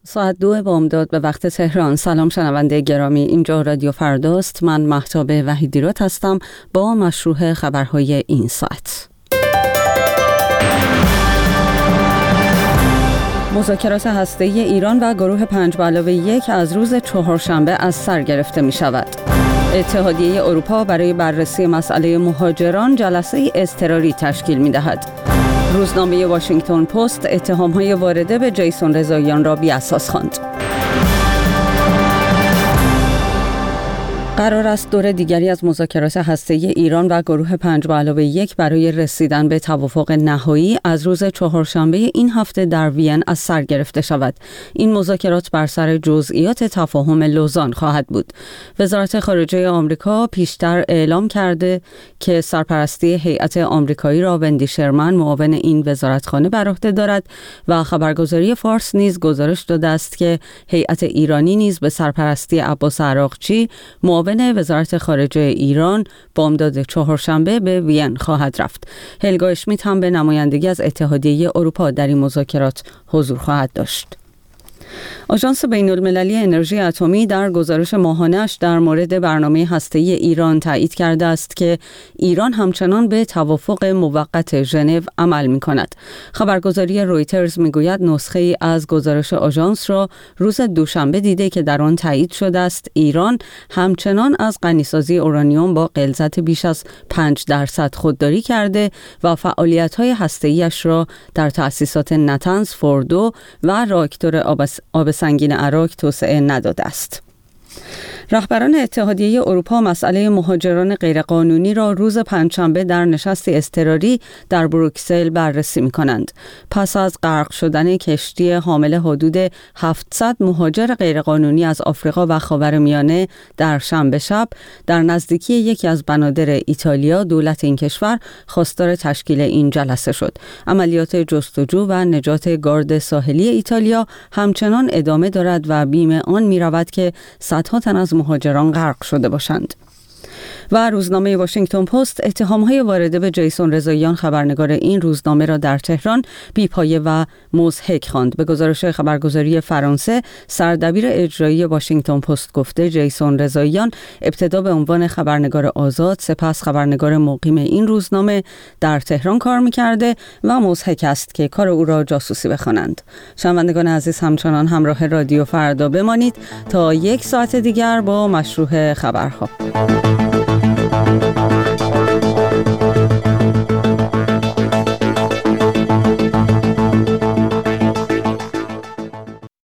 ساعت 2 بامداد به وقت تهران. سلام شنونده گرامی، اینجا رادیو فرداست. من مهتاب وحیدیراد هستم با مشروع خبرهای این ساعت. مذاکرات هسته‌ای ایران و گروه 5+1 از روز چهارشنبه از سر گرفته می شود. اتحادیه اروپا برای بررسی مسئله مهاجران جلسه اضطراری تشکیل می دهد. روزنامه واشنگتن پست اتهام‌های وارده به جیسون رضاییان را بی‌اساس خواند. قرار است دور دیگری از مذاکرات هسته‌ای ایران و گروه 5+1 برای رسیدن به توافق نهایی از روز چهارشنبه این هفته در وین از سر گرفته شود. این مذاکرات بر سر جزئیات تفاهم لوزان خواهد بود. وزارت خارجه آمریکا پیشتر اعلام کرده که سرپرستی هیئت آمریکایی را وندی شرمن معاون این وزارتخانه بر عهده دارد و خبرگزاری فارس نیز گزارش داده است که هیئت ایرانی نیز به سرپرستی عباس عراقچی معاون وزارت خارجه ایران بامداد چهارشنبه به وین خواهد رفت. هلگا اشمیت هم به نمایندگی از اتحادیه اروپا در این مذاکرات حضور خواهد داشت. آژانس بین‌المللی انرژی اتمی در گزارش ماهانه‌اش در مورد برنامه هسته‌ای ایران تایید کرده است که ایران همچنان به توافق موقت ژنو عمل می‌کند. خبرگزاری رویترز می‌گوید نسخه‌ای از گزارش آژانس را روز دوشنبه دیده که در آن تایید شده است ایران همچنان از غنیسازی اورانیوم با غلظت بیش از 5% خودداری کرده و فعالیت‌های هسته‌ای‌اش را در تأسیسات نتنز، فوردو و راکتور آب سنگین عراق توسعه نداده است. رهبران اتحادیه اروپا مسئله مهاجران غیرقانونی را روز پنجشنبه در نشستی اضطراری در بروکسل بررسی می‌کنند. پس از غرق شدن کشتی حامل حدود 700 مهاجر غیرقانونی از آفریقا و خاورمیانه در شنبه شب در نزدیکی یکی از بنادر ایتالیا، دولت این کشور خواستار تشکیل این جلسه شد. عملیات جستجو و نجات گارد ساحلی ایتالیا همچنان ادامه دارد و بیم آن می‌رود که صدها تن از مهاجران غرق شده باشند. و روزنامه واشنگتن پست اتهام‌های وارده به جیسون رضاییان خبرنگار این روزنامه را در تهران بی‌پایه و مضحک خواند. به گزارش خبرگزاری فرانسه، سردبیر اجرایی واشنگتن پست گفته جیسون رضاییان ابتدا به عنوان خبرنگار آزاد، سپس خبرنگار مقیم این روزنامه در تهران کار می‌کرده و مضحک است که کار او را جاسوسی بخوانند. شنوندگان عزیز، همچنان همراه رادیو فردا بمانید تا یک ساعت دیگر با مشروع خبرها.